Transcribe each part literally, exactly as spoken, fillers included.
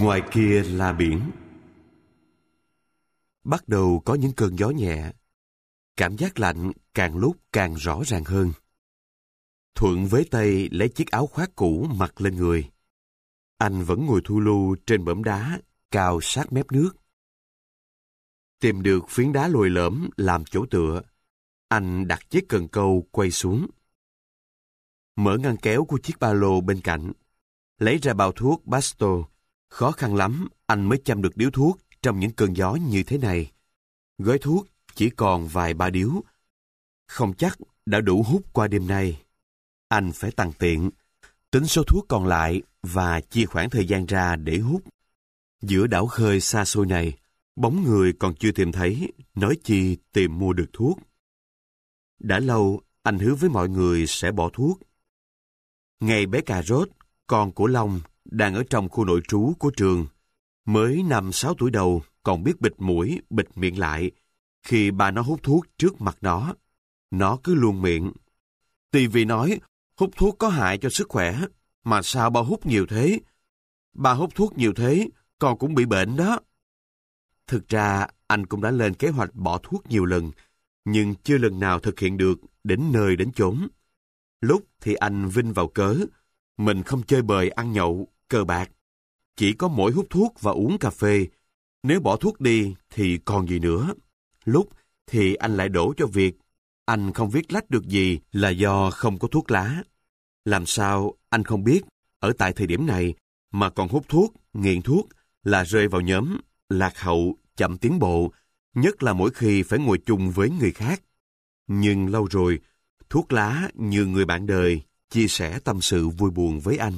Ngoài kia là biển. Bắt đầu có những cơn gió nhẹ. Cảm giác lạnh càng lúc càng rõ ràng hơn. Thuận với tay lấy chiếc áo khoác cũ mặc lên người. Anh vẫn ngồi thu lu trên bõm đá cao sát mép nước. Tìm được phiến đá lồi lõm làm chỗ tựa, anh đặt chiếc cần câu quay xuống. Mở ngăn kéo của chiếc ba lô bên cạnh, lấy ra bao thuốc Basto. Khó khăn lắm anh mới chăm được điếu thuốc trong những cơn gió như thế này. Gói thuốc chỉ còn vài ba điếu. Không chắc đã đủ hút qua đêm nay. Anh phải tăng tiện, tính số thuốc còn lại và chia khoảng thời gian ra để hút. Giữa đảo khơi xa xôi này, bóng người còn chưa tìm thấy, nói chi tìm mua được thuốc. Đã lâu, anh hứa với mọi người sẽ bỏ thuốc. Ngày bé Cà Rốt, con của Long, đang ở trong khu nội trú của trường. Mới năm sáu tuổi đầu, còn biết bịt mũi, bịt miệng lại. Khi bà nó hút thuốc trước mặt nó, nó cứ luôn miệng. Ti Vi nói, hút thuốc có hại cho sức khỏe, mà sao bà hút nhiều thế? Bà hút thuốc nhiều thế, con cũng bị bệnh đó. Thực ra, anh cũng đã lên kế hoạch bỏ thuốc nhiều lần, nhưng chưa lần nào thực hiện được đến nơi đến chốn. Lúc thì anh vinh vào cớ, mình không chơi bời ăn nhậu, cờ bạc. Chỉ có mỗi hút thuốc và uống cà phê. Nếu bỏ thuốc đi thì còn gì nữa. Lúc thì anh lại đổ cho việc anh không viết lách được gì là do không có thuốc lá. Làm sao anh không biết ở tại thời điểm này mà còn hút thuốc, nghiện thuốc là rơi vào nhóm lạc hậu, chậm tiến bộ, nhất là mỗi khi phải ngồi chung với người khác. Nhưng lâu rồi, thuốc lá như người bạn đời chia sẻ tâm sự vui buồn với anh.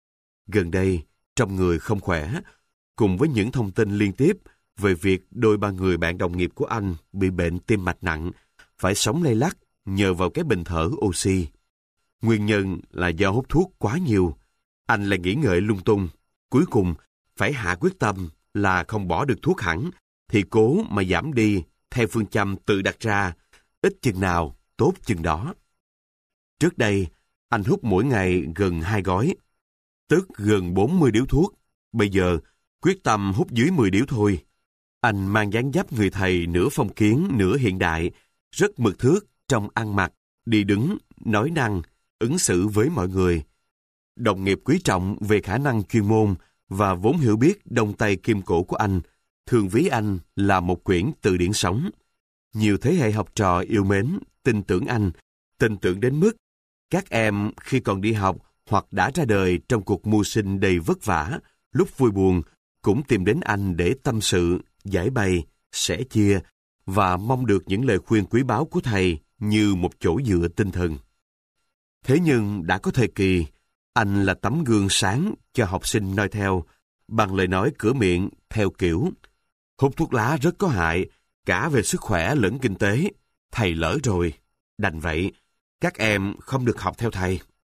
Gần đây, trong người không khỏe, cùng với những thông tin liên tiếp về việc đôi ba người bạn đồng nghiệp của anh bị bệnh tim mạch nặng, phải sống lay lắt nhờ vào cái bình thở oxy. Nguyên nhân là do hút thuốc quá nhiều. Anh lại nghĩ ngợi lung tung. Cuối cùng, phải hạ quyết tâm là không bỏ được thuốc hẳn, thì cố mà giảm đi theo phương châm tự đặt ra, ít chừng nào, tốt chừng đó. Trước đây, anh hút mỗi ngày gần hai gói, tức gần bốn mươi điếu thuốc. Bây giờ, quyết tâm hút dưới mười điếu thôi. Anh mang dáng dấp người thầy nửa phong kiến, nửa hiện đại, rất mực thước trong ăn mặc, đi đứng, nói năng, ứng xử với mọi người. Đồng nghiệp quý trọng về khả năng chuyên môn và vốn hiểu biết đông tây kim cổ của anh, thường ví anh là một quyển từ điển sống. Nhiều thế hệ học trò yêu mến, tin tưởng anh, tin tưởng đến mức các em khi còn đi học hoặc đã ra đời trong cuộc mưu sinh đầy vất vả, lúc vui buồn cũng tìm đến anh để tâm sự, giải bày, sẻ chia và mong được những lời khuyên quý báu của thầy như một chỗ dựa tinh thần. Thế nhưng đã có thời kỳ, anh là tấm gương sáng cho học sinh noi theo, bằng lời nói cửa miệng theo kiểu hút thuốc lá rất có hại, cả về sức khỏe lẫn kinh tế. Thầy lỡ rồi, đành vậy, các em không được học theo thầy.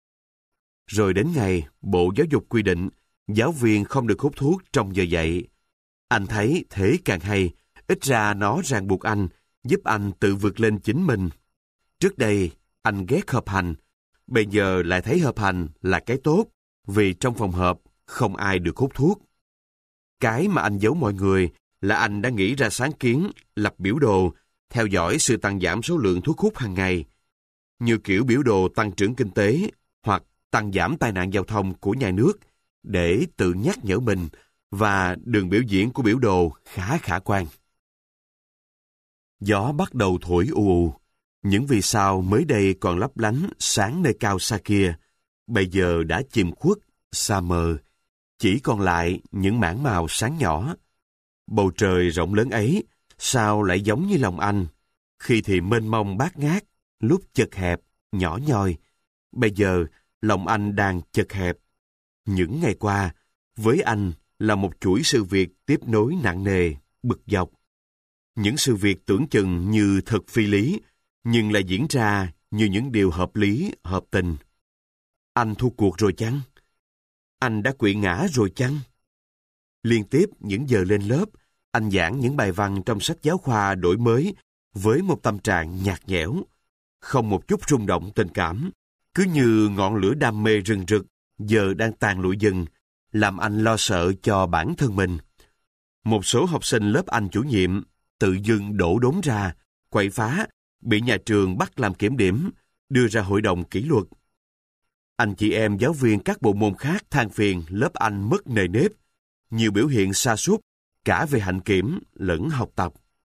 Rồi đến ngày Bộ Giáo dục quy định giáo viên không được hút thuốc trong giờ dạy. Anh thấy thế càng hay, ít ra nó ràng buộc anh, giúp anh tự vượt lên chính mình. Trước đây, anh ghét họp hành, bây giờ lại thấy họp hành là cái tốt, vì trong phòng họp không ai được hút thuốc. Cái mà anh giấu mọi người là anh đã nghĩ ra sáng kiến lập biểu đồ, theo dõi sự tăng giảm số lượng thuốc hút hàng ngày, như kiểu biểu đồ tăng trưởng kinh tế hoặc tăng giảm tai nạn giao thông của nhà nước, để tự nhắc nhở mình, và đường biểu diễn của biểu đồ khá khả quan. Gió bắt đầu thổi ù ù, những vì sao mới đây còn lấp lánh sáng nơi cao xa kia, bây giờ đã chìm khuất, xa mờ, chỉ còn lại những mảng màu sáng nhỏ. Bầu trời rộng lớn ấy, sao lại giống như lòng anh, khi thì mênh mông bát ngát, lúc chật hẹp, nhỏ nhoi. Bây giờ, lòng anh đang chật hẹp. Những ngày qua, với anh là một chuỗi sự việc tiếp nối nặng nề, bực dọc. Những sự việc tưởng chừng như thật phi lý, nhưng lại diễn ra như những điều hợp lý, hợp tình. Anh thua cuộc rồi chăng? Anh đã quỵ ngã rồi chăng? Liên tiếp những giờ lên lớp, anh giảng những bài văn trong sách giáo khoa đổi mới với một tâm trạng nhạt nhẽo, không một chút rung động tình cảm, cứ như ngọn lửa đam mê rừng rực giờ đang tàn lụi dần, làm anh lo sợ cho bản thân mình. Một số học sinh lớp anh chủ nhiệm tự dưng đổ đốn ra, quậy phá, bị nhà trường bắt làm kiểm điểm, đưa ra hội đồng kỷ luật. Anh chị em giáo viên các bộ môn khác than phiền lớp anh mất nề nếp, nhiều biểu hiện sa sút cả về hạnh kiểm lẫn học tập.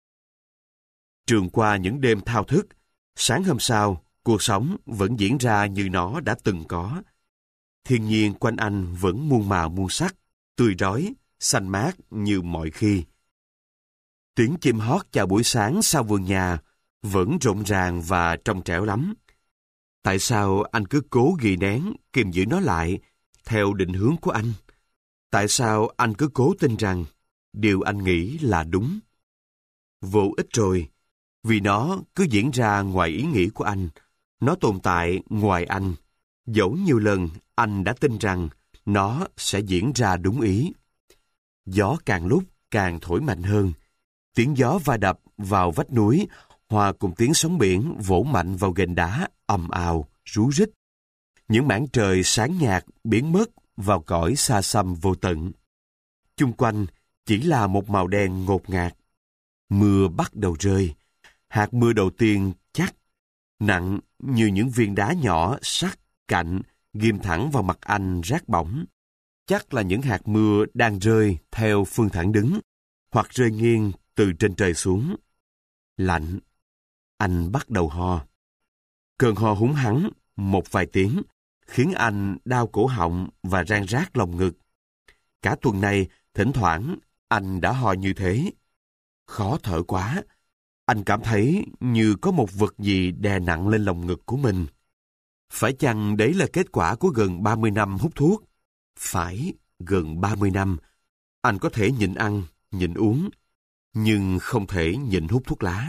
Trường qua những đêm thao thức, sáng hôm sau, cuộc sống vẫn diễn ra như nó đã từng có. Thiên nhiên quanh anh vẫn muôn màu muôn sắc, tươi rói, xanh mát như mọi khi. Tiếng chim hót chào buổi sáng sau vườn nhà vẫn rộn ràng và trong trẻo lắm. Tại sao anh cứ cố ghi nén, kìm giữ nó lại, theo định hướng của anh? Tại sao anh cứ cố tin rằng điều anh nghĩ là đúng? Vô ích rồi, vì nó cứ diễn ra ngoài ý nghĩ của anh. Nó tồn tại ngoài anh, dẫu nhiều lần anh đã tin rằng nó sẽ diễn ra đúng ý. Gió càng lúc càng thổi mạnh hơn. Tiếng gió va đập vào vách núi, hòa cùng tiếng sóng biển vỗ mạnh vào ghềnh đá, ầm ào, rú rít. Những mảng trời sáng nhạt biến mất vào cõi xa xăm vô tận. Chung quanh chỉ là một màu đen ngột ngạt. Mưa bắt đầu rơi. Hạt mưa đầu tiên chắc, nặng như những viên đá nhỏ sắc, cạnh, ghim thẳng vào mặt anh rát bỏng. Chắc là những hạt mưa đang rơi theo phương thẳng đứng, hoặc rơi nghiêng từ trên trời xuống. Lạnh. Anh bắt đầu ho. Cơn ho húng hắng một vài tiếng, khiến anh đau cổ họng và rang rát lòng ngực. Cả tuần này, thỉnh thoảng, anh đã ho như thế. Khó thở quá. Anh cảm thấy như có một vật gì đè nặng lên lồng ngực của mình. Phải chăng đấy là kết quả của gần ba mươi năm hút thuốc? Phải, gần ba mươi năm. Anh có thể nhịn ăn, nhịn uống, nhưng không thể nhịn hút thuốc lá.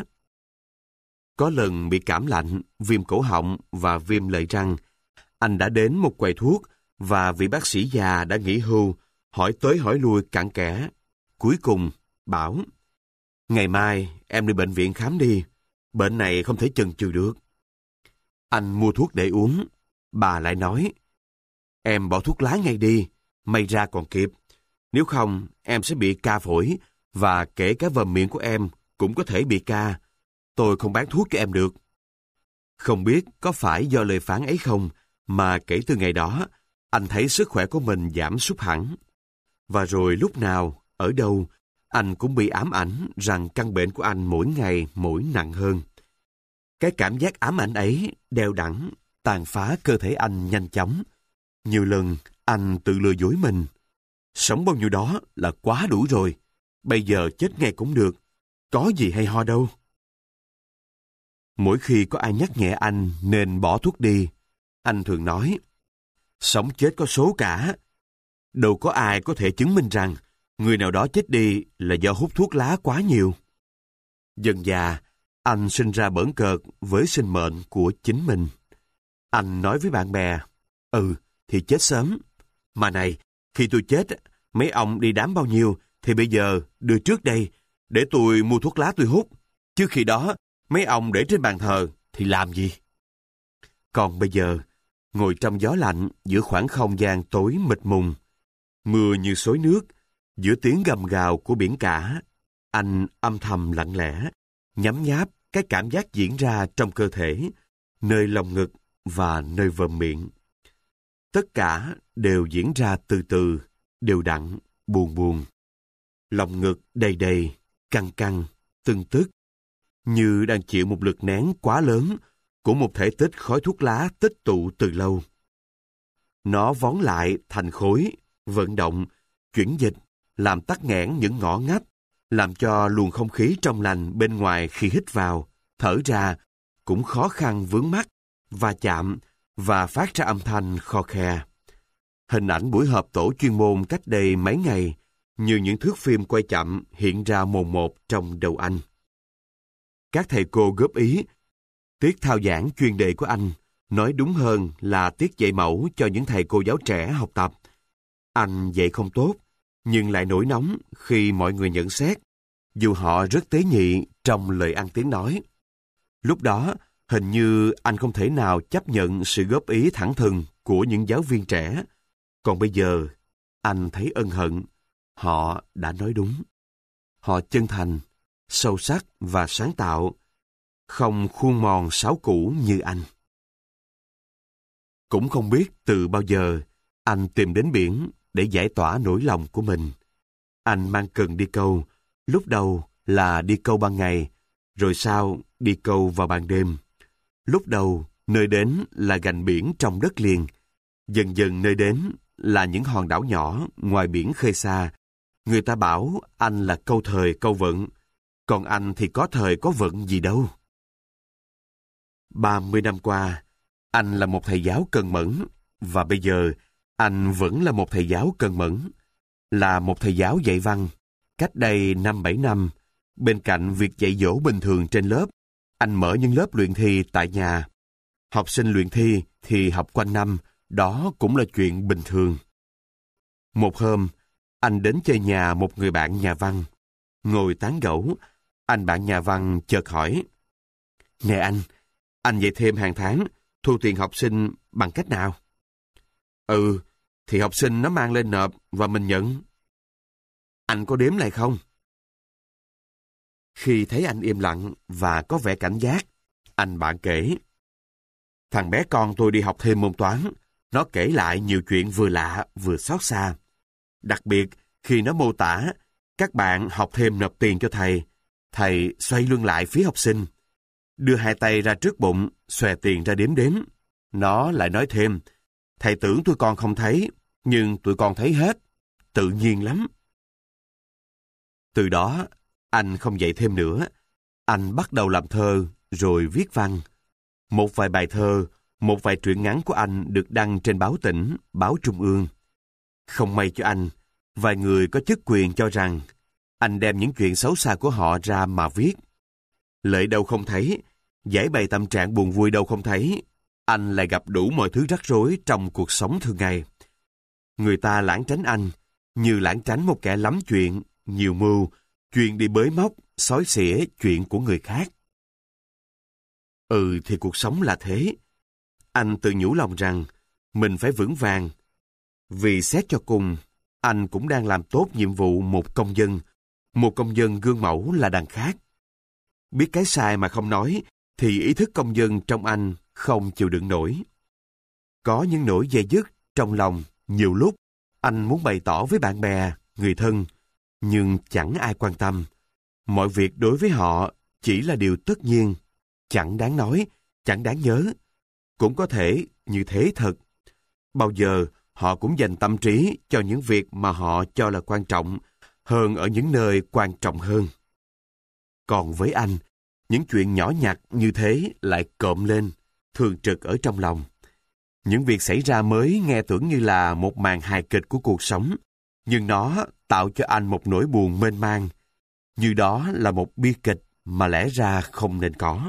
Có lần bị cảm lạnh, viêm cổ họng và viêm lợi răng. Anh đã đến một quầy thuốc và vị bác sĩ già đã nghỉ hưu, hỏi tới hỏi lui cặn kẽ. Cuối cùng, bảo: "Ngày mai em đi bệnh viện khám đi, bệnh này không thể chần chừ được." Anh mua thuốc để uống. Bà lại nói: "Em bỏ thuốc lá ngay đi, may ra còn kịp. Nếu không, em sẽ bị ca phổi, và kể cả vòm miệng của em cũng có thể bị ca. Tôi không bán thuốc cho em được." Không biết có phải do lời phán ấy không, mà kể từ ngày đó, anh thấy sức khỏe của mình giảm sút hẳn. Và rồi lúc nào, ở đâu, anh cũng bị ám ảnh rằng căn bệnh của anh mỗi ngày mỗi nặng hơn. Cái cảm giác ám ảnh ấy đeo đẳng, tàn phá cơ thể anh nhanh chóng. Nhiều lần anh tự lừa dối mình. Sống bao nhiêu đó là quá đủ rồi. Bây giờ chết ngay cũng được. Có gì hay ho đâu. Mỗi khi có ai nhắc nhẹ anh nên bỏ thuốc đi, anh thường nói: "Sống chết có số cả. Đâu có ai có thể chứng minh rằng người nào đó chết đi là do hút thuốc lá quá nhiều." Dần dà, anh sinh ra bỡn cợt với sinh mệnh của chính mình. Anh nói với bạn bè: "Ừ, thì chết sớm. Mà này, khi tôi chết, mấy ông đi đám bao nhiêu, thì bây giờ đưa trước đây, để tôi mua thuốc lá tôi hút. Chứ khi đó, mấy ông để trên bàn thờ, thì làm gì?" Còn bây giờ, ngồi trong gió lạnh giữa khoảng không gian tối mịt mùng, mưa như xối nước, giữa tiếng gầm gào của biển cả, anh âm thầm lặng lẽ, nhấm nháp cái cảm giác diễn ra trong cơ thể, nơi lồng ngực và nơi vòm miệng. Tất cả đều diễn ra từ từ, đều đặn, buồn buồn. Lồng ngực đầy đầy, căng căng, tưng tức, như đang chịu một lực nén quá lớn của một thể tích khói thuốc lá tích tụ từ lâu. Nó vón lại thành khối, vận động, chuyển dịch, làm tắc nghẽn những ngõ ngách, làm cho luồng không khí trong lành bên ngoài khi hít vào, thở ra, cũng khó khăn vướng mắc, va chạm và phát ra âm thanh kho khe. Hình ảnh buổi họp tổ chuyên môn cách đây mấy ngày, như những thước phim quay chậm hiện ra mồn một trong đầu anh. Các thầy cô góp ý, tiết thao giảng chuyên đề của anh, nói đúng hơn là tiết dạy mẫu cho những thầy cô giáo trẻ học tập. Anh dạy không tốt, nhưng lại nổi nóng khi mọi người nhận xét, dù họ rất tế nhị trong lời ăn tiếng nói. Lúc đó, hình như anh không thể nào chấp nhận sự góp ý thẳng thừng của những giáo viên trẻ. Còn bây giờ, anh thấy ân hận. Họ đã nói đúng. Họ chân thành, sâu sắc và sáng tạo, không khuôn mòn sáo cũ như anh. Cũng không biết từ bao giờ anh tìm đến biển để giải tỏa nỗi lòng của mình. Anh mang cần đi câu, lúc đầu là đi câu ban ngày, rồi sau đi câu vào ban đêm. Lúc đầu nơi đến là gành biển trong đất liền, dần dần nơi đến là những hòn đảo nhỏ ngoài biển khơi xa. Người ta bảo anh là câu thời câu vận, còn anh thì có thời có vận gì đâu. ba mươi năm qua, anh là một thầy giáo cần mẫn, và bây giờ anh vẫn là một thầy giáo cần mẫn. Là một thầy giáo dạy văn, cách đây năm bảy năm, bên cạnh việc dạy dỗ bình thường trên lớp, anh mở những lớp luyện thi tại nhà. Học sinh luyện thi thì học quanh năm, đó cũng là chuyện bình thường. Một hôm, anh đến chơi nhà một người bạn nhà văn. Ngồi tán gẫu, anh bạn nhà văn chợt hỏi: "Nè anh, anh dạy thêm hàng tháng, thu tiền học sinh bằng cách nào?" "Ừ, thì học sinh nó mang lên nộp và mình nhận." "Anh có đếm lại không?" Khi thấy anh im lặng và có vẻ cảnh giác, anh bạn kể: "Thằng bé con tôi đi học thêm môn toán, nó kể lại nhiều chuyện vừa lạ vừa xót xa. Đặc biệt khi nó mô tả các bạn học thêm nộp tiền cho thầy, thầy xoay lưng lại phía học sinh, đưa hai tay ra trước bụng, xòe tiền ra đếm đếm. Nó lại nói thêm: thầy tưởng tụi con không thấy, nhưng tụi con thấy hết, tự nhiên lắm." Từ đó, anh không dạy thêm nữa. Anh bắt đầu làm thơ, rồi viết văn. Một vài bài thơ, một vài truyện ngắn của anh được đăng trên báo tỉnh, báo Trung ương. Không may cho anh, vài người có chức quyền cho rằng anh đem những chuyện xấu xa của họ ra mà viết. Lợi đâu không thấy, giải bày tâm trạng buồn vui đâu không thấy, anh lại gặp đủ mọi thứ rắc rối trong cuộc sống thường ngày. Người ta lảng tránh anh, như lảng tránh một kẻ lắm chuyện, nhiều mưu, chuyện đi bới móc, xói xỉa chuyện của người khác. Ừ thì cuộc sống là thế. Anh tự nhủ lòng rằng mình phải vững vàng. Vì xét cho cùng, anh cũng đang làm tốt nhiệm vụ một công dân. Một công dân gương mẫu là đằng khác. Biết cái sai mà không nói, thì ý thức công dân trong anh không chịu đựng nổi. Có những nỗi dây dứt trong lòng, nhiều lúc anh muốn bày tỏ với bạn bè, người thân, nhưng chẳng ai quan tâm. Mọi việc đối với họ chỉ là điều tất nhiên, chẳng đáng nói, chẳng đáng nhớ. Cũng có thể như thế thật. Bao giờ họ cũng dành tâm trí cho những việc mà họ cho là quan trọng hơn ở những nơi quan trọng hơn. Còn với anh, những chuyện nhỏ nhặt như thế lại cộm lên, thường trực ở trong lòng. Những việc xảy ra mới nghe tưởng như là một màn hài kịch của cuộc sống, nhưng nó tạo cho anh một nỗi buồn mênh mang, như đó là một bi kịch mà lẽ ra không nên có.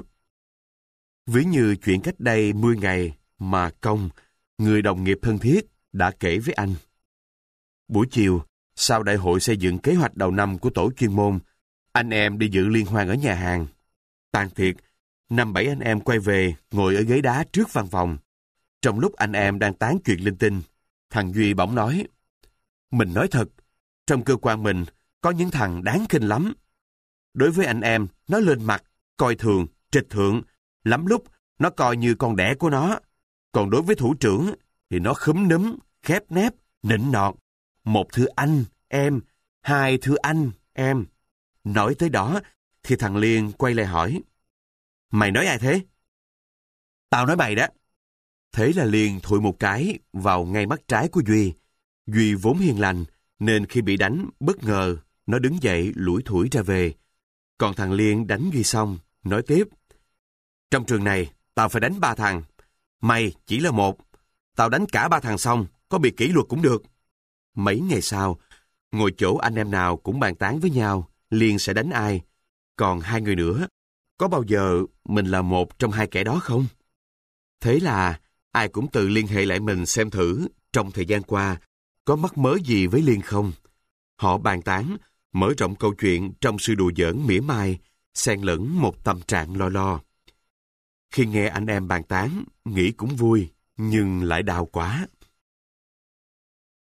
Ví như chuyện cách đây mười ngày mà Công, người đồng nghiệp thân thiết, đã kể với anh. Buổi chiều, sau đại hội xây dựng kế hoạch đầu năm của tổ chuyên môn, anh em đi dự liên hoan ở nhà hàng. Tàn tiệc, năm bảy anh em quay về ngồi ở ghế đá trước văn phòng. Trong lúc anh em đang tán chuyện linh tinh, thằng Duy bỗng nói: "Mình nói thật, trong cơ quan mình có những thằng đáng khinh lắm. Đối với anh em, nó lên mặt, coi thường, trịch thượng, lắm lúc nó coi như con đẻ của nó. Còn đối với thủ trưởng thì nó khúm núm, khép nép, nịnh nọt. Một thưa anh, em, hai thưa anh, em." Nói tới đó thì thằng Liên quay lại hỏi: "Mày nói ai thế?" "Tao nói mày đó." Thế là Liên thụi một cái vào ngay mắt trái của Duy. Duy vốn hiền lành, nên khi bị đánh, bất ngờ, nó đứng dậy lủi thủi ra về. Còn thằng Liên đánh Duy xong, nói tiếp: "Trong trường này, tao phải đánh ba thằng. Mày chỉ là một. Tao đánh cả ba thằng xong, có bị kỷ luật cũng được." Mấy ngày sau, ngồi chỗ anh em nào cũng bàn tán với nhau, Liên sẽ đánh ai. Còn hai người nữa, có bao giờ mình là một trong hai kẻ đó không? Thế là ai cũng tự liên hệ lại mình xem thử trong thời gian qua có mắc mớ gì với Liên không. Họ bàn tán, mở rộng câu chuyện trong sự đùa giỡn mỉa mai, xen lẫn một tâm trạng lo lo. Khi nghe anh em bàn tán, nghĩ cũng vui, nhưng lại đau quá.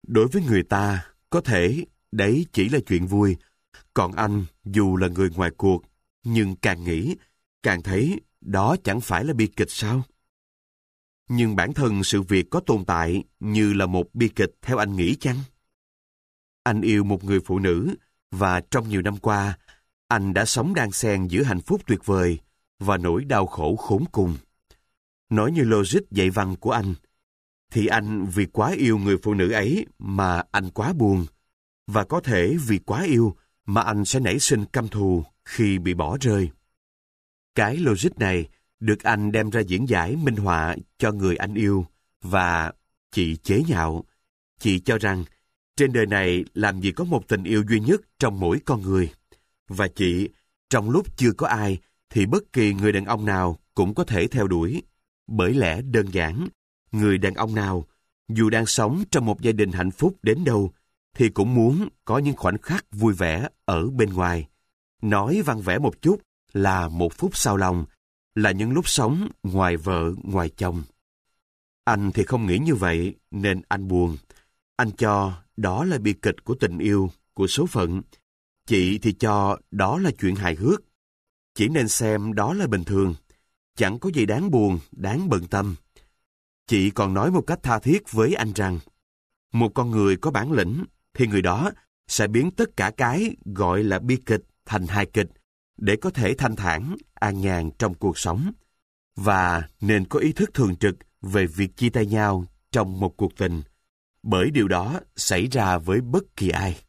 Đối với người ta, có thể đấy chỉ là chuyện vui. Còn anh, dù là người ngoài cuộc, nhưng càng nghĩ, càng thấy đó chẳng phải là bi kịch sao? Nhưng bản thân sự việc có tồn tại như là một bi kịch theo anh nghĩ chăng? Anh yêu một người phụ nữ, và trong nhiều năm qua, anh đã sống đan xen giữa hạnh phúc tuyệt vời và nỗi đau khổ khốn cùng. Nói như logic dạy văn của anh, thì anh vì quá yêu người phụ nữ ấy mà anh quá buồn, và có thể vì quá yêu mà anh sẽ nảy sinh căm thù khi bị bỏ rơi. Cái logic này được anh đem ra diễn giải minh họa cho người anh yêu, và chị chế nhạo. Chị cho rằng trên đời này làm gì có một tình yêu duy nhất trong mỗi con người. Và chị, trong lúc chưa có ai, thì bất kỳ người đàn ông nào cũng có thể theo đuổi. Bởi lẽ đơn giản, người đàn ông nào, dù đang sống trong một gia đình hạnh phúc đến đâu, thì cũng muốn có những khoảnh khắc vui vẻ ở bên ngoài. Nói văn vẻ một chút là một phút sau lòng, là những lúc sống ngoài vợ, ngoài chồng. Anh thì không nghĩ như vậy, nên anh buồn. Anh cho đó là bi kịch của tình yêu, của số phận. Chị thì cho đó là chuyện hài hước. Chỉ nên xem đó là bình thường. Chẳng có gì đáng buồn, đáng bận tâm. Chị còn nói một cách tha thiết với anh rằng, một con người có bản lĩnh, thì người đó sẽ biến tất cả cái gọi là bi kịch thành hài kịch, để có thể thanh thản, an nhàn trong cuộc sống. Và nên có ý thức thường trực về việc chia tay nhau trong một cuộc tình, bởi điều đó xảy ra với bất kỳ ai.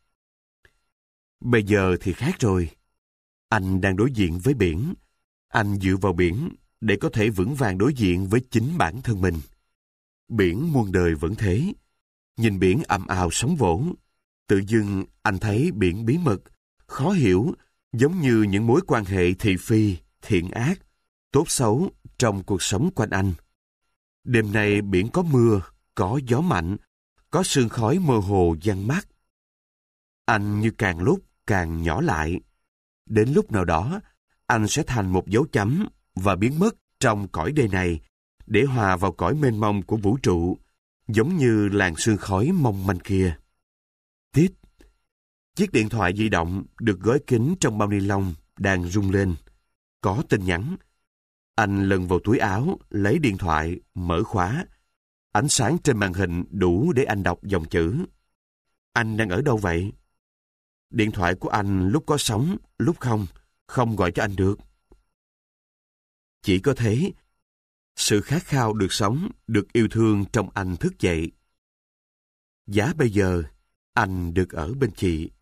Bây giờ thì khác rồi. Anh đang đối diện với biển. Anh dựa vào biển để có thể vững vàng đối diện với chính bản thân mình. Biển muôn đời vẫn thế. Nhìn biển ầm ào sóng vỗ, tự dưng anh thấy biển bí mật, khó hiểu, giống như những mối quan hệ thị phi, thiện ác, tốt xấu trong cuộc sống quanh anh. Đêm nay biển có mưa, có gió mạnh, có sương khói mơ hồ giăng mắt. Anh như càng lúc càng nhỏ lại. Đến lúc nào đó, anh sẽ thành một dấu chấm và biến mất trong cõi đời này để hòa vào cõi mênh mông của vũ trụ, giống như làn sương khói mong manh kia. Tít. Chiếc điện thoại di động được gói kín trong bao ni lông đang rung lên. Có tin nhắn. Anh lần vào túi áo, lấy điện thoại, mở khóa. Ánh sáng trên màn hình đủ để anh đọc dòng chữ. Anh đang ở đâu vậy? Điện thoại của anh lúc có sóng, lúc không, không gọi cho anh được. Chỉ có thế, sự khát khao được sống, được yêu thương trong anh thức dậy. Giá bây giờ, anh được ở bên chị.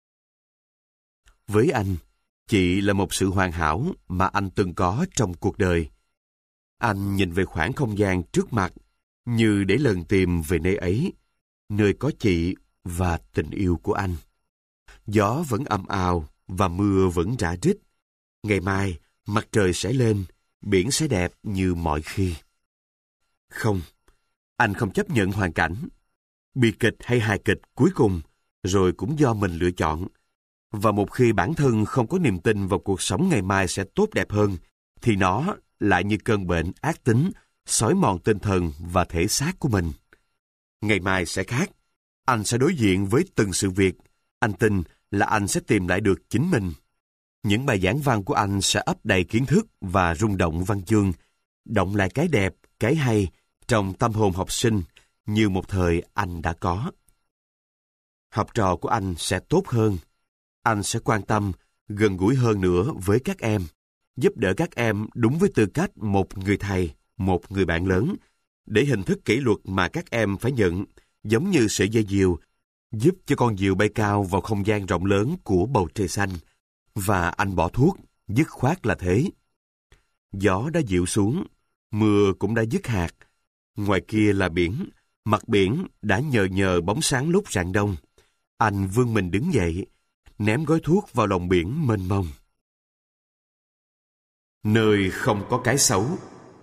Với anh, chị là một sự hoàn hảo mà anh từng có trong cuộc đời. Anh nhìn về khoảng không gian trước mặt, như để lần tìm về nơi ấy, nơi có chị và tình yêu của anh. Gió vẫn ầm ào và mưa vẫn rã rít. Ngày mai, mặt trời sẽ lên, biển sẽ đẹp như mọi khi. Không, anh không chấp nhận hoàn cảnh. Bi kịch hay hài kịch cuối cùng, rồi cũng do mình lựa chọn. Và một khi bản thân không có niềm tin vào cuộc sống ngày mai sẽ tốt đẹp hơn, thì nó lại như cơn bệnh ác tính, xói mòn tinh thần và thể xác của mình. Ngày mai sẽ khác. Anh sẽ đối diện với từng sự việc. Anh tin là anh sẽ tìm lại được chính mình. Những bài giảng văn của anh sẽ ấp đầy kiến thức và rung động văn chương, động lại cái đẹp, cái hay trong tâm hồn học sinh như một thời anh đã có. Học trò của anh sẽ tốt hơn. Anh sẽ quan tâm, gần gũi hơn nữa với các em, giúp đỡ các em đúng với tư cách một người thầy, một người bạn lớn, để hình thức kỷ luật mà các em phải nhận, giống như sợi dây diều, giúp cho con diều bay cao vào không gian rộng lớn của bầu trời xanh. Và anh bỏ thuốc, dứt khoát là thế. Gió đã dịu xuống, mưa cũng đã dứt hạt. Ngoài kia là biển, mặt biển đã nhờ nhờ bóng sáng lúc rạng đông. Anh vươn mình đứng dậy, ném gói thuốc vào lòng biển mênh mông. Nơi không có cái xấu.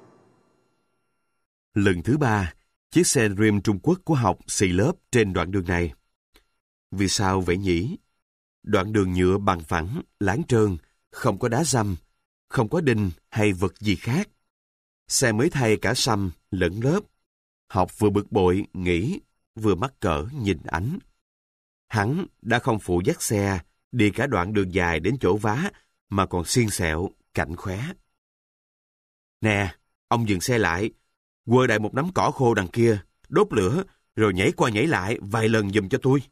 Lần thứ ba, chiếc xe Dream Trung Quốc của học xì lớp trên đoạn đường này. Vì sao vậy nhỉ? Đoạn đường nhựa bằng phẳng, láng trơn, không có đá dăm, không có đinh hay vật gì khác. Xe mới thay cả săm lẫn lớp. Học vừa bực bội, nghĩ, vừa mắc cỡ nhìn Ánh. Hắn đã không phụ dắt xe, đi cả đoạn đường dài đến chỗ vá, mà còn xiên xẹo, cạnh khóe. Nè, ông dừng xe lại, quơ đại một nắm cỏ khô đằng kia, đốt lửa, rồi nhảy qua nhảy lại vài lần giùm cho tôi.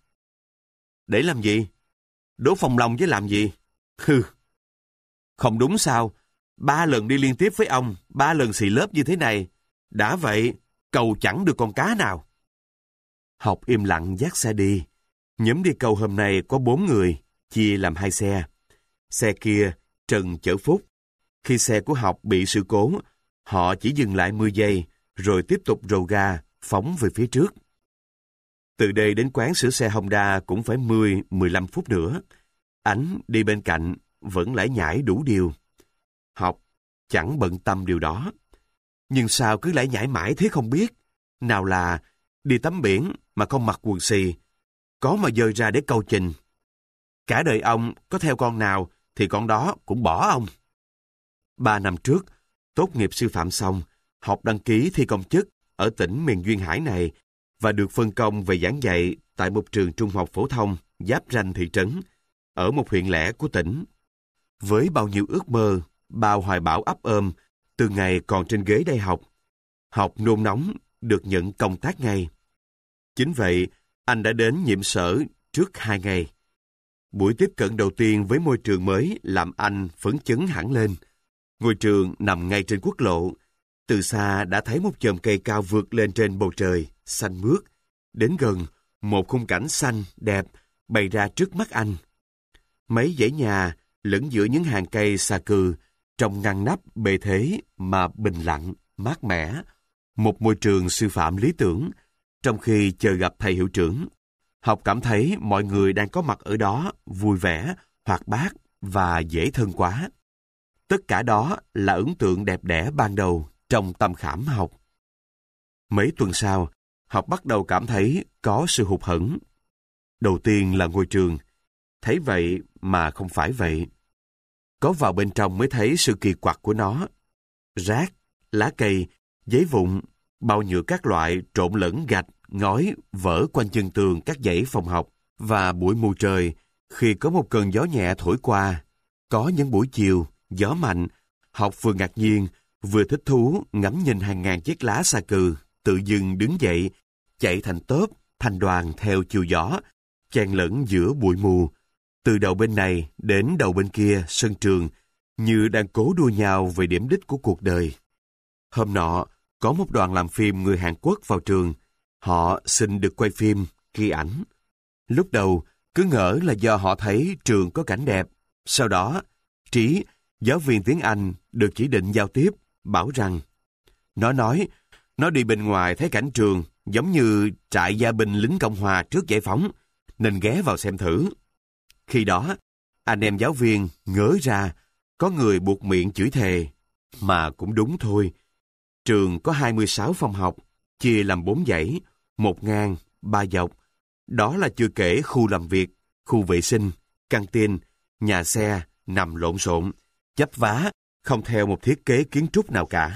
Để làm gì? Đốt phòng lòng chứ làm gì? Hừ. Không đúng sao? Ba lần đi liên tiếp với ông, ba lần xì lớp như thế này. Đã vậy, cầu chẳng được con cá nào. Học im lặng dắt xe đi. Nhóm đi câu hôm nay có bốn người, chia làm hai xe. Xe kia, Trần chở Phúc. Khi xe của Học bị sự cố, họ chỉ dừng lại mười giây, rồi tiếp tục rồ ga, phóng về phía trước. Từ đây đến quán sửa xe Honda cũng phải mười đến mười lăm phút nữa. Ánh đi bên cạnh, vẫn lải nhải đủ điều. Học chẳng bận tâm điều đó. Nhưng sao cứ lải nhải mãi thế không biết? Nào là đi tắm biển mà không mặc quần xì, có mà dời ra để câu trình. Cả đời ông có theo con nào thì con đó cũng bỏ ông. Ba năm trước, tốt nghiệp sư phạm xong, Học đăng ký thi công chức ở tỉnh miền Duyên Hải này và được phân công về giảng dạy tại một trường trung học phổ thông giáp ranh thị trấn, ở một huyện lẻ của tỉnh. Với bao nhiêu ước mơ, bao hoài bão ấp ôm, từ ngày còn trên ghế đại học, Học nôn nóng được nhận công tác ngay. Chính vậy, anh đã đến nhiệm sở trước hai ngày. Buổi tiếp cận đầu tiên với môi trường mới làm anh phấn chấn hẳn lên. Ngôi trường nằm ngay trên quốc lộ. Từ xa đã thấy một chòm cây cao vượt lên trên bầu trời, xanh mướt. Đến gần, một khung cảnh xanh, đẹp, bày ra trước mắt anh. Mấy dãy nhà lẫn giữa những hàng cây xà cừ, trông ngăn nắp bề thế mà bình lặng, mát mẻ. Một môi trường sư phạm lý tưởng. Trong khi chờ gặp thầy hiệu trưởng, Học cảm thấy mọi người đang có mặt ở đó vui vẻ, hoạt bát và dễ thân quá. Tất cả đó là ấn tượng đẹp đẽ ban đầu trong tâm khảm Học. Mấy tuần sau, Học bắt đầu cảm thấy có sự hụt hẫng. Đầu tiên là ngôi trường. Thấy vậy mà không phải vậy. Có vào bên trong mới thấy sự kỳ quặc của nó. Rác, lá cây, giấy vụn, bao nhựa các loại trộn lẫn gạch, ngói, vỡ quanh chân tường các dãy phòng học. Và buổi mù trời, khi có một cơn gió nhẹ thổi qua. Có những buổi chiều, gió mạnh, Học vừa ngạc nhiên, vừa thích thú ngắm nhìn hàng ngàn chiếc lá xà cừ, tự dưng đứng dậy, chạy thành tốp, thành đoàn theo chiều gió, chen lẫn giữa bụi mù, từ đầu bên này đến đầu bên kia sân trường, như đang cố đua nhau về điểm đích của cuộc đời. Hôm nọ, có một đoàn làm phim người Hàn Quốc vào trường. Họ xin được quay phim, ghi ảnh. Lúc đầu, cứ ngỡ là do họ thấy trường có cảnh đẹp. Sau đó, Trí, giáo viên tiếng Anh, được chỉ định giao tiếp, bảo rằng nó nói, nó đi bên ngoài thấy cảnh trường giống như trại gia binh lính Cộng Hòa trước giải phóng, nên ghé vào xem thử. Khi đó, anh em giáo viên ngớ ra, có người buộc miệng chửi thề. Mà cũng đúng thôi. Trường có hai mươi sáu phòng học, chia làm bốn dãy, một ngang, ba dọc. Đó là chưa kể khu làm việc, khu vệ sinh, căng tin, nhà xe nằm lộn xộn, chắp vá, không theo một thiết kế kiến trúc nào cả.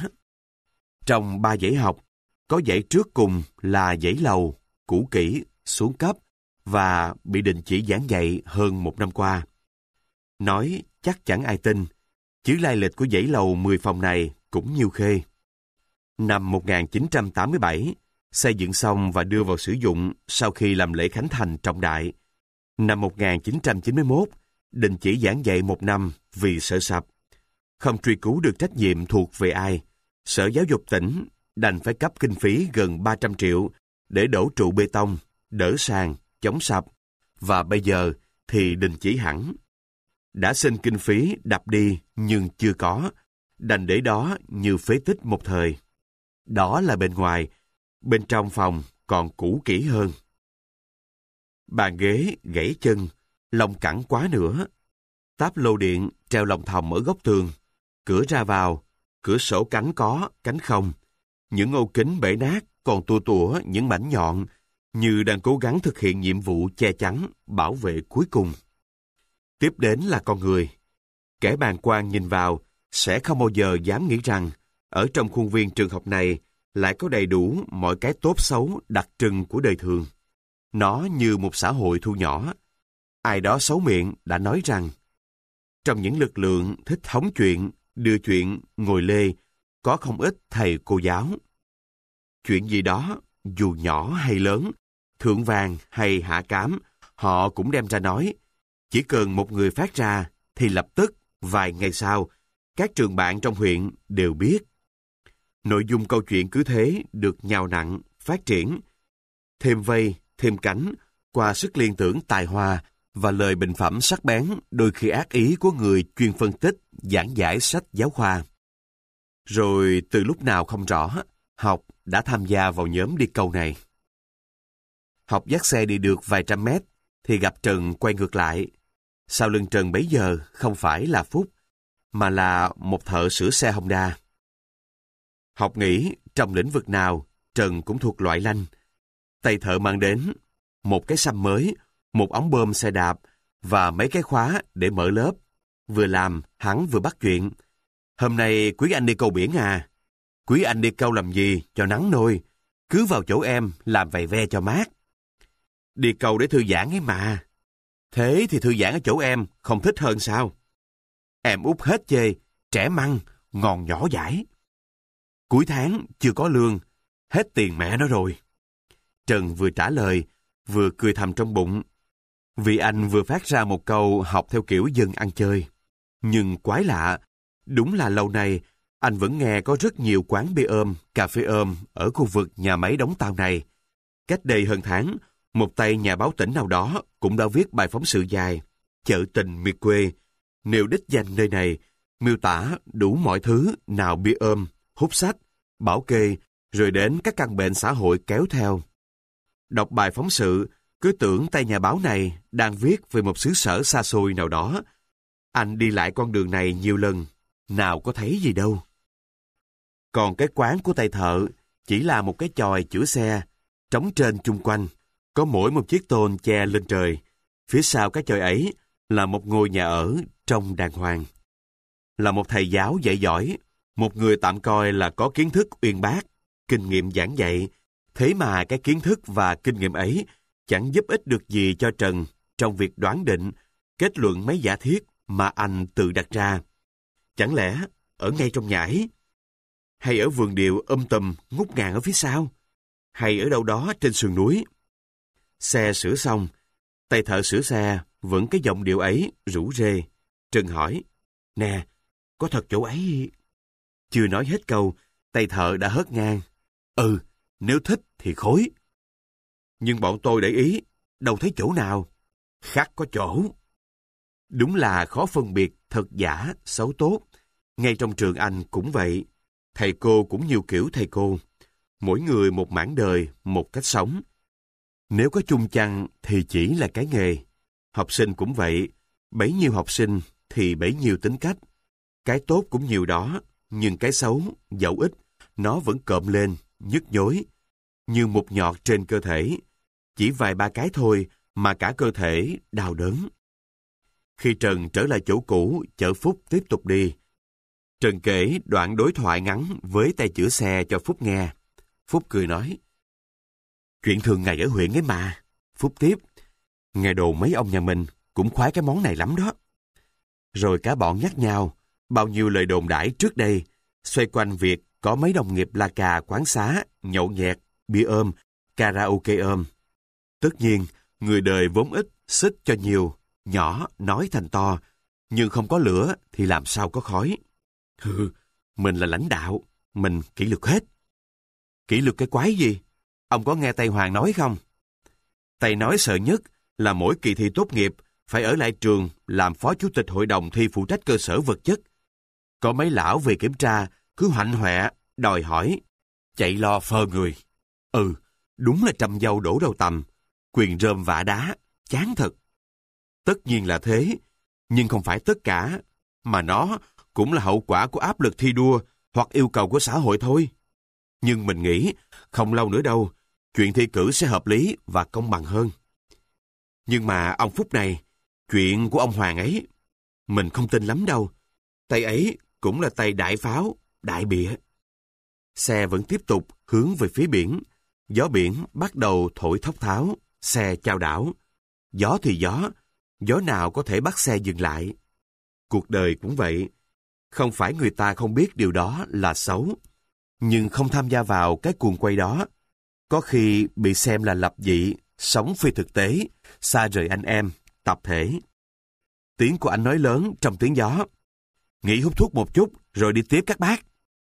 Trong ba dãy học, có dãy trước cùng là dãy lầu, cũ kỹ, xuống cấp và bị đình chỉ giảng dạy hơn một năm qua. Nói chắc chẳng ai tin, chứ lai lịch của dãy lầu mười phòng này cũng nhiêu khê. Năm một nghìn chín trăm tám mươi bảy, xây dựng xong và đưa vào sử dụng sau khi làm lễ khánh thành trọng đại. Năm một nghìn chín trăm chín mươi mốt, đình chỉ giảng dạy một năm vì sợ sập. Không truy cứu được trách nhiệm thuộc về ai, Sở Giáo dục tỉnh đành phải cấp kinh phí gần ba trăm triệu để đổ trụ bê tông, đỡ sàn, chống sập, và bây giờ thì đình chỉ hẳn. Đã xin kinh phí đập đi nhưng chưa có, đành để đó như phế tích một thời. Đó là bên ngoài, bên trong phòng còn cũ kỹ hơn. Bàn ghế gãy chân, lông cẳng quá nữa. Táp lô điện treo lồng thòng ở góc tường, cửa ra vào, cửa sổ cánh có, cánh không. Những ô kính bể nát còn tua tủa những mảnh nhọn, như đang cố gắng thực hiện nhiệm vụ che chắn, bảo vệ cuối cùng. Tiếp đến là con người. Kẻ bàng quan nhìn vào sẽ không bao giờ dám nghĩ rằng ở trong khuôn viên trường học này lại có đầy đủ mọi cái tốt xấu đặc trưng của đời thường. Nó như một xã hội thu nhỏ. Ai đó xấu miệng đã nói rằng, trong những lực lượng thích hóng chuyện, đưa chuyện, ngồi lê, có không ít thầy cô giáo. Chuyện gì đó, dù nhỏ hay lớn, thượng vàng hay hạ cám, họ cũng đem ra nói. Chỉ cần một người phát ra, thì lập tức, vài ngày sau, các trường bạn trong huyện đều biết. Nội dung câu chuyện cứ thế được nhào nặn, phát triển. Thêm vây, thêm cánh, qua sức liên tưởng tài hoa và lời bình phẩm sắc bén, đôi khi ác ý của người chuyên phân tích, giảng giải sách giáo khoa. Rồi từ lúc nào không rõ, Học đã tham gia vào nhóm đi câu này. Học dắt xe đi được vài trăm mét, thì gặp Trần quay ngược lại. Sau lưng Trần bấy giờ không phải là Phúc, mà là một thợ sửa xe Honda. Học nghĩ trong lĩnh vực nào, Trần cũng thuộc loại lanh. Tay thợ mang đến một cái xăm mới, một ống bơm xe đạp và mấy cái khóa để mở lớp. Vừa làm, hắn vừa bắt chuyện. Hôm nay quý anh đi câu biển à? Quý anh đi câu làm gì cho nắng nôi? Cứ vào chỗ em làm vầy ve cho mát. Đi câu để thư giãn ấy mà. Thế thì thư giãn ở chỗ em không thích hơn sao? Em út hết chê, trẻ măng, ngòn nhỏ dãi. Cuối tháng chưa có lương, hết tiền mẹ nó rồi. Trần vừa trả lời, vừa cười thầm trong bụng. Vì anh vừa phát ra một câu học theo kiểu dân ăn chơi. Nhưng quái lạ, đúng là lâu nay, anh vẫn nghe có rất nhiều quán bia ôm, cà phê ôm ở khu vực nhà máy đóng tàu này. Cách đây hơn tháng, một tay nhà báo tỉnh nào đó cũng đã viết bài phóng sự dài, Chợ tình miệt quê, nêu đích danh nơi này, miêu tả đủ mọi thứ nào bia ôm, hút sách, bảo kê, rồi đến các căn bệnh xã hội kéo theo. Đọc bài phóng sự, cứ tưởng tay nhà báo này đang viết về một xứ sở xa xôi nào đó. Anh đi lại con đường này nhiều lần, nào có thấy gì đâu. Còn cái quán của tay thợ chỉ là một cái chòi chữa xe, trống trên chung quanh, có mỗi một chiếc tôn che lên trời. Phía sau cái chòi ấy là một ngôi nhà ở trông đàng hoàng. Là một thầy giáo dạy giỏi, một người tạm coi là có kiến thức uyên bác, kinh nghiệm giảng dạy. Thế mà cái kiến thức và kinh nghiệm ấy chẳng giúp ích được gì cho Trần trong việc đoán định, kết luận mấy giả thiết mà anh tự đặt ra. Chẳng lẽ ở ngay trong nhà ấy? Hay ở vườn điều um tùm ngút ngàn ở phía sau? Hay ở đâu đó trên sườn núi? Xe sửa xong, tay thợ sửa xe vẫn cái giọng điệu ấy rủ rê. Trần hỏi, nè, có thật chỗ ấy? Chưa nói hết câu, tay thợ đã hớt ngang. Ừ, nếu thích thì khối. Nhưng bọn tôi để ý, đâu thấy chỗ nào. Khắc có chỗ. Đúng là khó phân biệt thật giả, xấu tốt. Ngay trong trường anh cũng vậy. Thầy cô cũng nhiều kiểu thầy cô. Mỗi người một mảng đời, một cách sống. Nếu có chung chăng thì chỉ là cái nghề. Học sinh cũng vậy. Bấy nhiêu học sinh thì bấy nhiêu tính cách. Cái tốt cũng nhiều đó, nhưng cái xấu, dẫu ít, nó vẫn cộm lên, nhức nhối. Như một nhọt trên cơ thể. Chỉ vài ba cái thôi mà cả cơ thể đau đớn. Khi Trần trở lại chỗ cũ, chở Phúc tiếp tục đi. Trần kể đoạn đối thoại ngắn với tay chữa xe cho Phúc nghe. Phúc cười nói, chuyện thường ngày ở huyện ấy mà. Phúc tiếp, nghe đồn mấy ông nhà mình cũng khoái cái món này lắm đó. Rồi cả bọn nhắc nhau, bao nhiêu lời đồn đãi trước đây, xoay quanh việc có mấy đồng nghiệp la cà quán xá, nhậu nhẹt, bia ôm, karaoke ôm. Tất nhiên, người đời vốn ít, xích cho nhiều, nhỏ nói thành to, nhưng không có lửa thì làm sao có khói. Hừ, mình là lãnh đạo, mình kỷ luật hết. Kỷ luật cái quái gì? Ông có nghe Tây Hoàng nói không? Tây nói sợ nhất là mỗi kỳ thi tốt nghiệp phải ở lại trường làm phó chủ tịch hội đồng thi phụ trách cơ sở vật chất. Có mấy lão về kiểm tra cứ hạnh hoẹ, đòi hỏi, chạy lo phơ người. Ừ, đúng là trầm dâu đổ đầu tằm, quyền rơm vả đá, chán thật. Tất nhiên là thế, nhưng không phải tất cả, mà nó cũng là hậu quả của áp lực thi đua hoặc yêu cầu của xã hội thôi. Nhưng mình nghĩ, không lâu nữa đâu, chuyện thi cử sẽ hợp lý và công bằng hơn. Nhưng mà ông Phúc này, chuyện của ông Hoàng ấy, mình không tin lắm đâu. Tay ấy cũng là tay đại pháo, đại bịa. Xe vẫn tiếp tục hướng về phía biển. Gió biển bắt đầu thổi thốc tháo, xe chao đảo. Gió thì gió, gió nào có thể bắt xe dừng lại. Cuộc đời cũng vậy. Không phải người ta không biết điều đó là xấu, nhưng không tham gia vào cái cuồng quay đó, có khi bị xem là lập dị, sống phi thực tế, xa rời anh em, tập thể. Tiếng của anh nói lớn trong tiếng gió. Nghỉ hút thuốc một chút rồi đi tiếp các bác.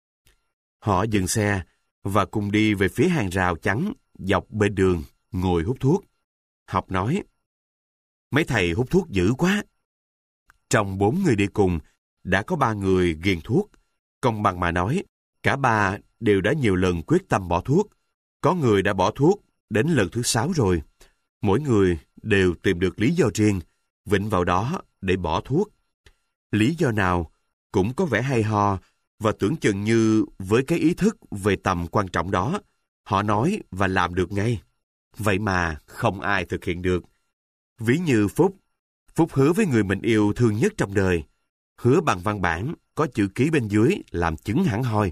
Họ dừng xe và cùng đi về phía hàng rào chắn dọc bên đường, ngồi hút thuốc. Học nói, mấy thầy hút thuốc dữ quá. Trong bốn người đi cùng, đã có ba người ghiền thuốc. Công bằng mà nói, cả ba đều đã nhiều lần quyết tâm bỏ thuốc. Có người đã bỏ thuốc đến lần thứ sáu rồi. Mỗi người đều tìm được lý do riêng, vịnh vào đó để bỏ thuốc. Lý do nào cũng có vẻ hay ho, và tưởng chừng như với cái ý thức về tầm quan trọng đó, họ nói và làm được ngay. Vậy mà không ai thực hiện được. Ví như Phúc. Phúc hứa với người mình yêu thương nhất trong đời. Hứa bằng văn bản, có chữ ký bên dưới làm chứng hẳn hoi.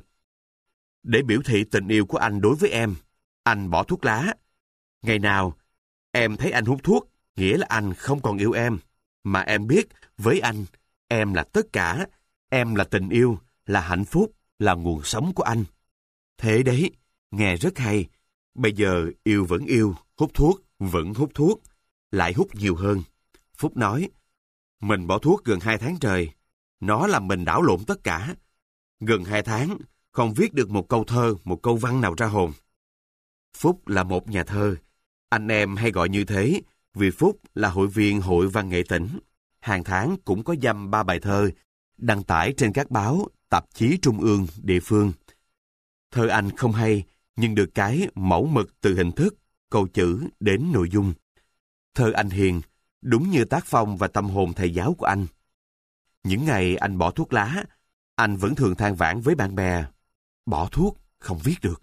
Để biểu thị tình yêu của anh đối với em, anh bỏ thuốc lá. Ngày nào, em thấy anh hút thuốc, nghĩa là anh không còn yêu em. Mà em biết, với anh, em là tất cả. Em là tình yêu, là hạnh phúc, là nguồn sống của anh. Thế đấy, nghe rất hay. Bây giờ yêu vẫn yêu, hút thuốc vẫn hút thuốc, lại hút nhiều hơn. Phúc nói, mình bỏ thuốc gần hai tháng trời. Nó làm mình đảo lộn tất cả. Gần hai tháng, không viết được một câu thơ, một câu văn nào ra hồn. Phúc là một nhà thơ. Anh em hay gọi như thế vì Phúc là hội viên Hội Văn nghệ tỉnh. Hàng tháng cũng có dăm ba bài thơ, đăng tải trên các báo, tạp chí trung ương, địa phương. Thơ anh không hay, nhưng được cái mẫu mực từ hình thức, câu chữ đến nội dung. Thơ anh hiền, đúng như tác phong và tâm hồn thầy giáo của anh. Những ngày anh bỏ thuốc lá, anh vẫn thường than vãn với bạn bè, bỏ thuốc không viết được.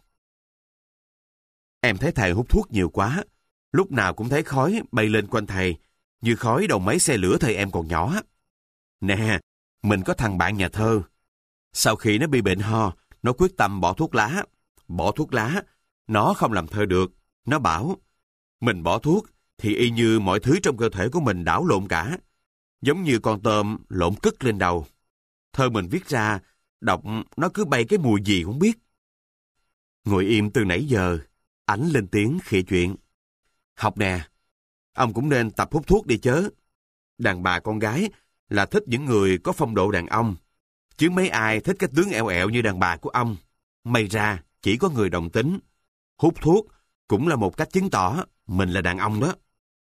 Em thấy thầy hút thuốc nhiều quá, lúc nào cũng thấy khói bay lên quanh thầy, như khói đầu máy xe lửa thời em còn nhỏ. Nè, mình có thằng bạn nhà thơ. Sau khi nó bị bệnh ho, nó quyết tâm bỏ thuốc lá. Bỏ thuốc lá, nó không làm thơ được. Nó bảo, mình bỏ thuốc thì y như mọi thứ trong cơ thể của mình đảo lộn cả. Giống như con tôm lộn cất lên đầu. Thơ mình viết ra, đọc nó cứ bay cái mùi gì không biết. Ngồi im từ nãy giờ, ảnh lên tiếng khịa chuyện. Học nè, ông cũng nên tập hút thuốc đi chớ. Đàn bà con gái là thích những người có phong độ đàn ông, chứ mấy ai thích cái tướng eo ẹo như đàn bà của ông. May ra chỉ có người đồng tính. Hút thuốc cũng là một cách chứng tỏ mình là đàn ông đó.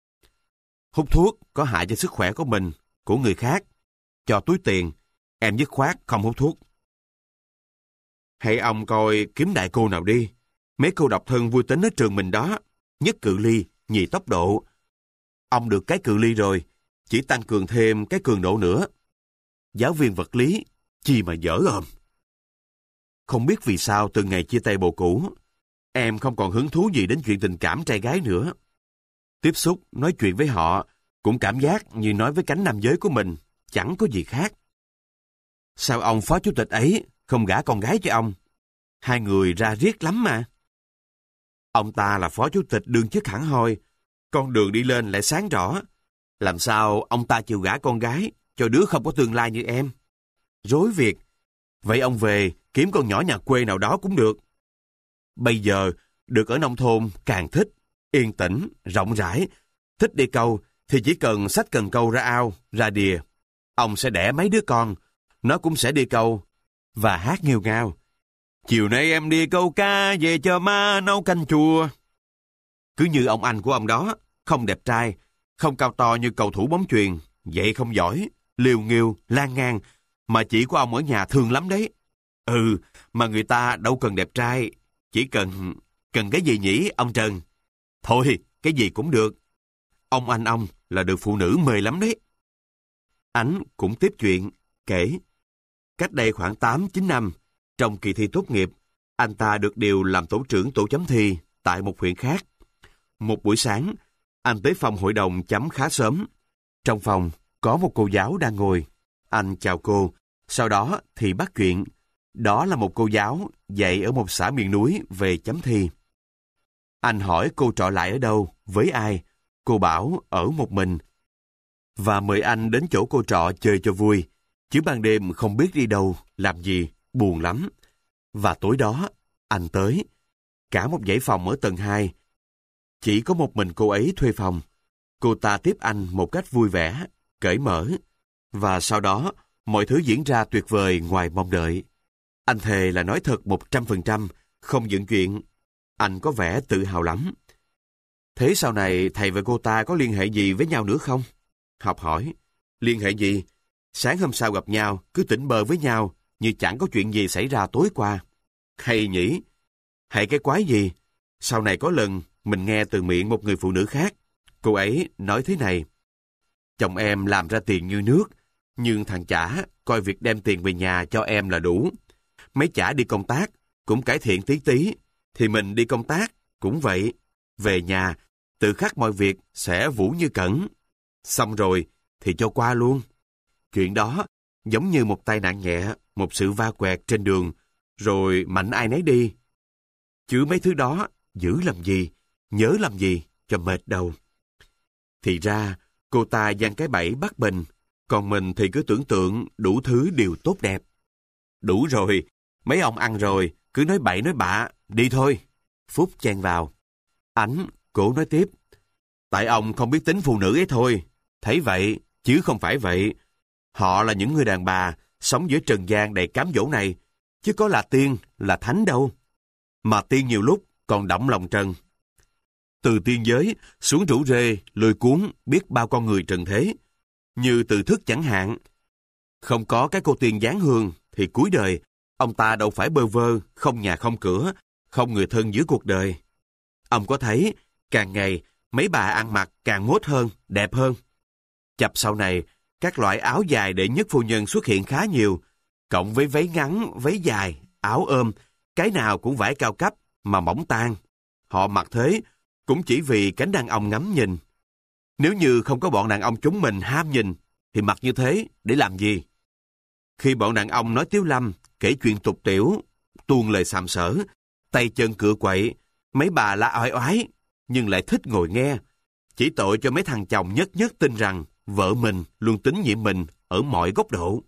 Hút thuốc có hại cho sức khỏe của mình, của người khác. Cho túi tiền, em dứt khoát không hút thuốc. Hãy ông coi kiếm đại cô nào đi. Mấy cô độc thân vui tính ở trường mình đó. Nhất cự ly, nhì tốc độ. Ông được cái cự ly rồi, chỉ tăng cường thêm cái cường độ nữa. Giáo viên vật lý, chi mà dở ôm. Không biết vì sao từ ngày chia tay bồ cũ, em không còn hứng thú gì đến chuyện tình cảm trai gái nữa. Tiếp xúc, nói chuyện với họ, cũng cảm giác như nói với cánh nam giới của mình, chẳng có gì khác. Sao ông phó chủ tịch ấy không gả con gái cho ông? Hai người ra riết lắm mà. Ông ta là phó chủ tịch đương chức hẳn hoi, con đường đi lên lại sáng rõ. Làm sao ông ta chịu gả con gái cho đứa không có tương lai như em? Rối việc. Vậy ông về kiếm con nhỏ nhà quê nào đó cũng được. Bây giờ được ở nông thôn càng thích, yên tĩnh, rộng rãi. Thích đi câu thì chỉ cần xách cần câu ra ao, ra đìa. Ông sẽ đẻ mấy đứa con, nó cũng sẽ đi câu và hát nghêu ngao. Chiều nay em đi câu cá, về cho má nấu canh chua. Cứ như ông anh của ông đó, không đẹp trai, không cao to như cầu thủ bóng chuyền, vậy không giỏi, liều nghiêu, lan ngang, mà chị của ông ở nhà thương lắm đấy. Ừ, mà người ta đâu cần đẹp trai, chỉ cần... Cần cái gì nhỉ, ông Trần? Thôi, cái gì cũng được. Ông anh ông là được phụ nữ mê lắm đấy. Ánh cũng tiếp chuyện, kể. Cách đây khoảng tám chín năm, trong kỳ thi tốt nghiệp, anh ta được điều làm tổ trưởng tổ chấm thi tại một huyện khác. Một buổi sáng, anh tới phòng hội đồng chấm khá sớm. Trong phòng, có một cô giáo đang ngồi. Anh chào cô, sau đó thì bắt chuyện. Đó là một cô giáo dạy ở một xã miền núi về chấm thi. Anh hỏi cô trọ lại ở đâu, với ai. Cô bảo ở một mình. Và mời anh đến chỗ cô trọ chơi cho vui. Chứ ban đêm không biết đi đâu, làm gì, buồn lắm. Và tối đó, anh tới. Cả một dãy phòng ở tầng hai. Chỉ có một mình cô ấy thuê phòng. Cô ta tiếp anh một cách vui vẻ, cởi mở. Và sau đó, mọi thứ diễn ra tuyệt vời ngoài mong đợi. Anh thề là nói thật một trăm phần trăm, không dựng chuyện. Anh có vẻ tự hào lắm. Thế sau này thầy và cô ta có liên hệ gì với nhau nữa không? Học hỏi. Liên hệ gì? Sáng hôm sau gặp nhau, cứ tỉnh bơ với nhau, như chẳng có chuyện gì xảy ra tối qua. Hay nhỉ? Hay cái quái gì? Sau này có lần mình nghe từ miệng một người phụ nữ khác. Cô ấy nói thế này: chồng em làm ra tiền như nước, nhưng thằng chả coi việc đem tiền về nhà cho em là đủ. Mấy chả đi công tác cũng cải thiện tí tí, thì mình đi công tác cũng vậy. Về nhà, tự khắc mọi việc sẽ vũ như cẩn. Xong rồi thì cho qua luôn. Chuyện đó giống như một tai nạn nhẹ, một sự va quẹt trên đường, rồi mạnh ai nấy đi. Chứ mấy thứ đó giữ làm gì, nhớ làm gì cho mệt đầu. Thì ra, cô ta giăng cái bẫy bắt bình, còn mình thì cứ tưởng tượng đủ thứ điều tốt đẹp. Đủ rồi, mấy ông ăn rồi, cứ nói bậy nói bạ, đi thôi. Phúc chen vào. Ánh, cổ nói tiếp. Tại ông không biết tính phụ nữ ấy thôi. Thấy vậy, chứ không phải vậy. Họ là những người đàn bà, sống giữa trần gian đầy cám dỗ này, chứ có là tiên, là thánh đâu. Mà tiên nhiều lúc còn động lòng trần. Từ tiên giới xuống rủ rê, lôi cuốn biết bao con người trần thế. Như Từ Thức chẳng hạn. Không có cái cô tiên dáng hương thì cuối đời ông ta đâu phải bơ vơ, không nhà không cửa, không người thân giữa cuộc đời. Ông có thấy càng ngày mấy bà ăn mặc càng mốt hơn, đẹp hơn. Chập sau này các loại áo dài đệ nhất phu nhân xuất hiện khá nhiều, cộng với váy ngắn, váy dài, áo ôm, cái nào cũng vải cao cấp mà mỏng tang. Họ mặc thế cũng chỉ vì cánh đàn ông ngắm nhìn. Nếu như không có bọn đàn ông chúng mình ham nhìn, thì mặc như thế để làm gì? Khi bọn đàn ông nói tiếu lâm, kể chuyện tục tiểu, tuôn lời sàm sỡ, tay chân cựa quậy, mấy bà la oai oái, nhưng lại thích ngồi nghe. Chỉ tội cho mấy thằng chồng nhất nhất tin rằng vợ mình luôn tín nhiệm mình ở mọi góc độ.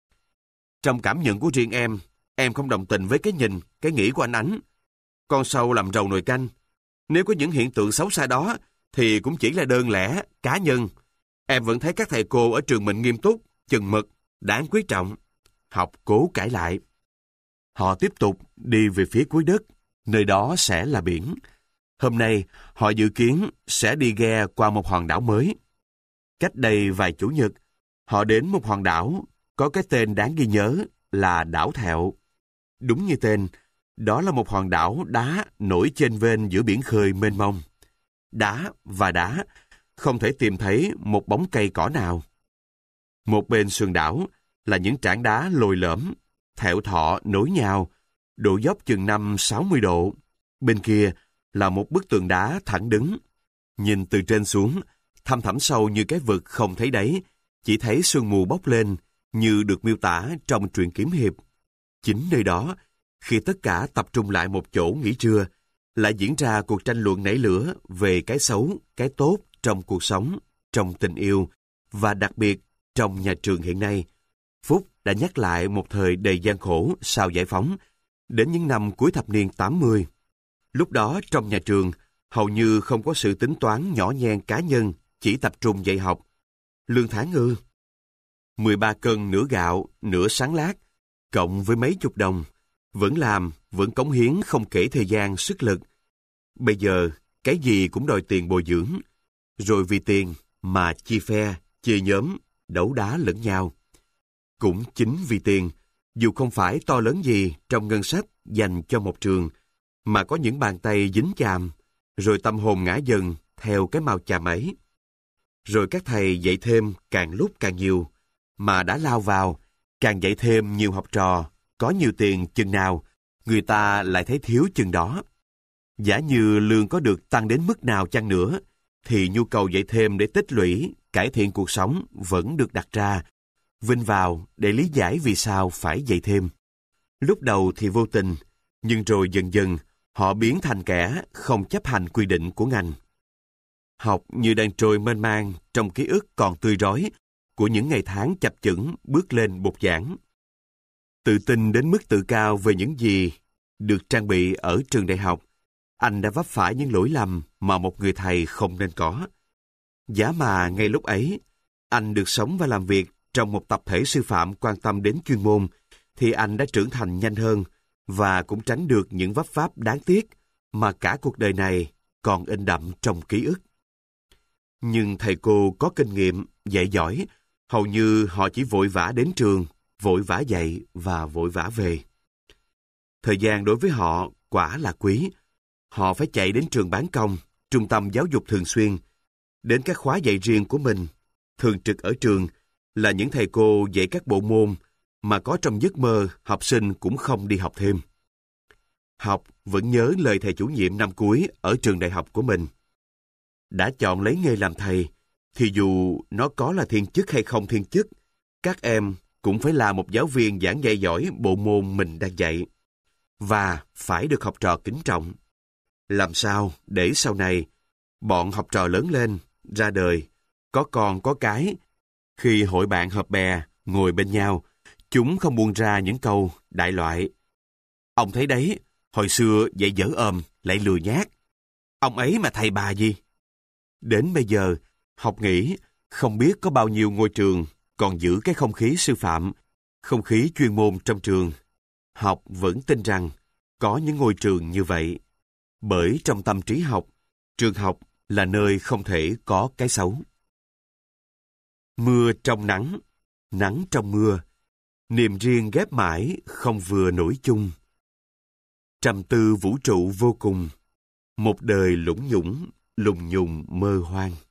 Trong cảm nhận của riêng em, em không đồng tình với cái nhìn, cái nghĩ của anh Ánh. Con sâu làm rầu nồi canh. Nếu có những hiện tượng xấu xa đó, thì cũng chỉ là đơn lẻ, cá nhân. Em vẫn thấy các thầy cô ở trường mình nghiêm túc, chừng mực, đáng quý trọng. Học cố cãi lại. Họ tiếp tục đi về phía cuối đất, nơi đó sẽ là biển. Hôm nay, họ dự kiến sẽ đi ghe qua một hòn đảo mới. Cách đây vài chủ nhật, họ đến một hòn đảo có cái tên đáng ghi nhớ là đảo Thẹo. Đúng như tên, đó là một hòn đảo đá nổi chênh vênh giữa biển khơi mênh mông. Đá và đá, không thể tìm thấy một bóng cây cỏ nào. Một bên sườn đảo là những trảng đá lồi lõm, thẹo thọ nối nhau, độ dốc chừng năm sáu mươi độ. Bên kia là một bức tường đá thẳng đứng. Nhìn từ trên xuống, thăm thẳm sâu như cái vực không thấy đáy, chỉ thấy sương mù bốc lên như được miêu tả trong truyện kiếm hiệp. Chính nơi đó, khi tất cả tập trung lại một chỗ nghỉ trưa, lại diễn ra cuộc tranh luận nảy lửa về cái xấu, cái tốt trong cuộc sống, trong tình yêu, và đặc biệt trong nhà trường hiện nay. Phúc đã nhắc lại một thời đầy gian khổ sau giải phóng, đến những năm cuối thập niên tám mươi. Lúc đó trong nhà trường, hầu như không có sự tính toán nhỏ nhen cá nhân, chỉ tập trung dạy học. Lương tháng ư? mười ba cân nửa gạo, nửa sáng lát, cộng với mấy chục đồng. Vẫn làm, vẫn cống hiến không kể thời gian, sức lực. Bây giờ, cái gì cũng đòi tiền bồi dưỡng. Rồi vì tiền mà chia phe, chia nhóm, đấu đá lẫn nhau. Cũng chính vì tiền, dù không phải to lớn gì trong ngân sách dành cho một trường, mà có những bàn tay dính chàm, rồi tâm hồn ngã dần theo cái màu chàm ấy. Rồi các thầy dạy thêm càng lúc càng nhiều, mà đã lao vào, càng dạy thêm nhiều học trò, có nhiều tiền chừng nào, người ta lại thấy thiếu chừng đó. Giả như lương có được tăng đến mức nào chăng nữa, thì nhu cầu dạy thêm để tích lũy, cải thiện cuộc sống vẫn được đặt ra, vinh vào để lý giải vì sao phải dạy thêm. Lúc đầu thì vô tình, nhưng rồi dần dần họ biến thành kẻ không chấp hành quy định của ngành. Học như đang trôi mênh mang trong ký ức còn tươi rói của những ngày tháng chập chững bước lên bục giảng. Tự tin đến mức tự cao về những gì được trang bị ở trường đại học, anh đã vấp phải những lỗi lầm mà một người thầy không nên có. Giá mà ngay lúc ấy, anh được sống và làm việc trong một tập thể sư phạm quan tâm đến chuyên môn, thì anh đã trưởng thành nhanh hơn và cũng tránh được những vấp váp đáng tiếc mà cả cuộc đời này còn in đậm trong ký ức. Nhưng thầy cô có kinh nghiệm, dạy giỏi, hầu như họ chỉ vội vã đến trường, vội vã dạy và vội vã về. Thời gian đối với họ quả là quý. Họ phải chạy đến trường bán công, trung tâm giáo dục thường xuyên, đến các khóa dạy riêng của mình. Thường trực ở trường là những thầy cô dạy các bộ môn mà có trong giấc mơ học sinh cũng không đi học thêm. Học vẫn nhớ lời thầy chủ nhiệm năm cuối ở trường đại học của mình. Đã chọn lấy nghề làm thầy, thì dù nó có là thiên chức hay không thiên chức, các em cũng phải là một giáo viên giảng dạy giỏi bộ môn mình đang dạy, và phải được học trò kính trọng. Làm sao để sau này, bọn học trò lớn lên, ra đời, có con có cái, khi hội bạn họp bè, ngồi bên nhau, chúng không buông ra những câu đại loại. Ông thấy đấy, hồi xưa dạy dở ồm, lại lười nhác. Ông ấy mà thầy bà gì? Đến bây giờ, học nghĩ không biết có bao nhiêu ngôi trường còn giữ cái không khí sư phạm, không khí chuyên môn trong trường. Học vẫn tin rằng có những ngôi trường như vậy. Bởi trong tâm trí học, trường học là nơi không thể có cái xấu. Mưa trong nắng, nắng trong mưa, niềm riêng ghép mãi không vừa nổi chung. Trầm tư vũ trụ vô cùng, một đời lũng nhũng, lùng nhùng mơ hoang.